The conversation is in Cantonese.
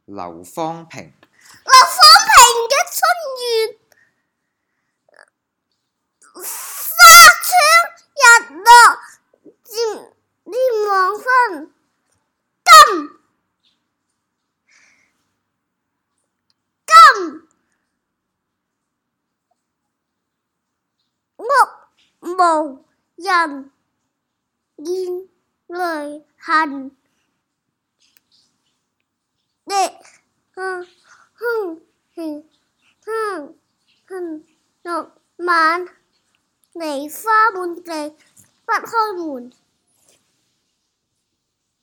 劉芳平嘅春月，紗窗日落漸黃昏，金屋無人煙淚痕，6晚梨花滿地不開門。